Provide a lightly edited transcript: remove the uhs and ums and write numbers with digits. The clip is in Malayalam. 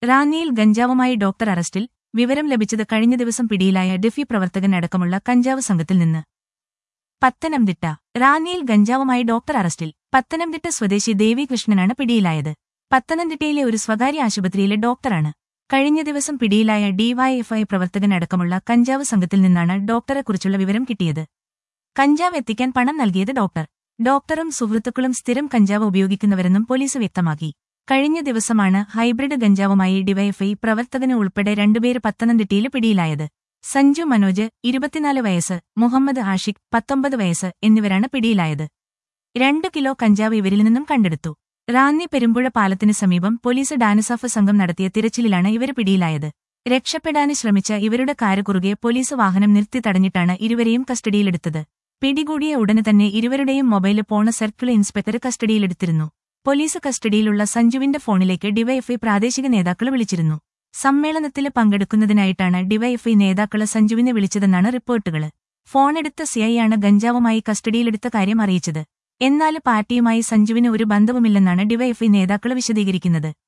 റാന്നിയിൽ ഗഞ്ചാവുമായി ഡോക്ടർ അറസ്റ്റിൽ വിവരം ലഭിച്ചത് കഴിഞ്ഞ ദിവസം പിടിയിലായ ഡിഫി പ്രവർത്തകൻ അടക്കമുള്ള കഞ്ചാവ് സംഘത്തിൽ നിന്ന്. പത്തനംതിട്ട റാന്നിയിൽ ഗഞ്ചാവുമായി ഡോക്ടർ അറസ്റ്റിൽ. പത്തനംതിട്ട സ്വദേശി ദേവികൃഷ്ണനാണ് പിടിയിലായത്. പത്തനംതിട്ടയിലെ ഒരു സ്വകാര്യ ആശുപത്രിയിലെ ഡോക്ടറാണ്. കഴിഞ്ഞ ദിവസം പിടിയിലായ ഡിവൈഎഫ്ഐ പ്രവർത്തകൻ അടക്കമുള്ള കഞ്ചാവ് സംഘത്തിൽ നിന്നാണ് ഡോക്ടറെക്കുറിച്ചുള്ള വിവരം കിട്ടിയത്. കഞ്ചാവ് എത്തിക്കാൻ പണം നൽകിയത് ഡോക്ടറും സുഹൃത്തുക്കളും സ്ഥിരം കഞ്ചാവ് ഉപയോഗിക്കുന്നവരെന്നും പോലീസ് വ്യക്തമാക്കി. കഴിഞ്ഞ ദിവസമാണ് ഹൈബ്രിഡ് ഗഞ്ചാവുമായി ഡിവൈഎഫ്ഐ പ്രവർത്തകന് ഉൾപ്പെടെ രണ്ടുപേര് പത്തനംതിട്ടയിൽ പിടിയിലായത്. സഞ്ജു മനോജ് 24 വയസ്സ്, മുഹമ്മദ് ആഷിഖ് 19 വയസ്സ് എന്നിവരാണ് പിടിയിലായത്. 2 കിലോ കഞ്ചാവ് ഇവരിൽ നിന്നും കണ്ടെടുത്തു. റാന്നി പെരുമ്പുഴ പാലത്തിന് സമീപം പോലീസ് ഡാൻസാഫ് സംഘം നടത്തിയ തിരച്ചിലിലാണ് ഇവര് പിടിയിലായത്. രക്ഷപ്പെടാന് ശ്രമിച്ച ഇവരുടെ കാര് കുറുകെ പോലീസ് വാഹനം നിർത്തി തടഞ്ഞിട്ടാണ് ഇരുവരെയും കസ്റ്റഡിയിലെടുത്തത്. പിടികൂടിയ ഉടനെ തന്നെ ഇരുവരുടെയും മൊബൈല് ഫോണ് സർക്കിൾ ഇൻസ്പെക്ടർ കസ്റ്റഡിയിലെടുത്തിരുന്നു. പോലീസ് കസ്റ്റഡിയിലുള്ള സഞ്ജുവിന്റെ ഫോണിലേക്ക് ഡിവൈഎഫ്ഐ പ്രാദേശിക നേതാക്കൾ വിളിച്ചിരുന്നു. സമ്മേളനത്തിൽ പങ്കെടുക്കുന്നതിനായിട്ടാണ് ഡിവൈഎഫ്ഐ നേതാക്കള് സഞ്ജുവിനെ വിളിച്ചതെന്നാണ് റിപ്പോർട്ടുകള്. ഫോണെടുത്ത സിഐയാണ് ഗഞ്ചാവുമായി കസ്റ്റഡിയിലെടുത്ത കാര്യം അറിയിച്ചത്. എന്നാൽ പാർട്ടിയുമായി സഞ്ജുവിന് ഒരു ബന്ധവുമില്ലെന്നാണ് ഡിവൈഎഫ്ഐ നേതാക്കള് വിശദീകരിക്കുന്നത്.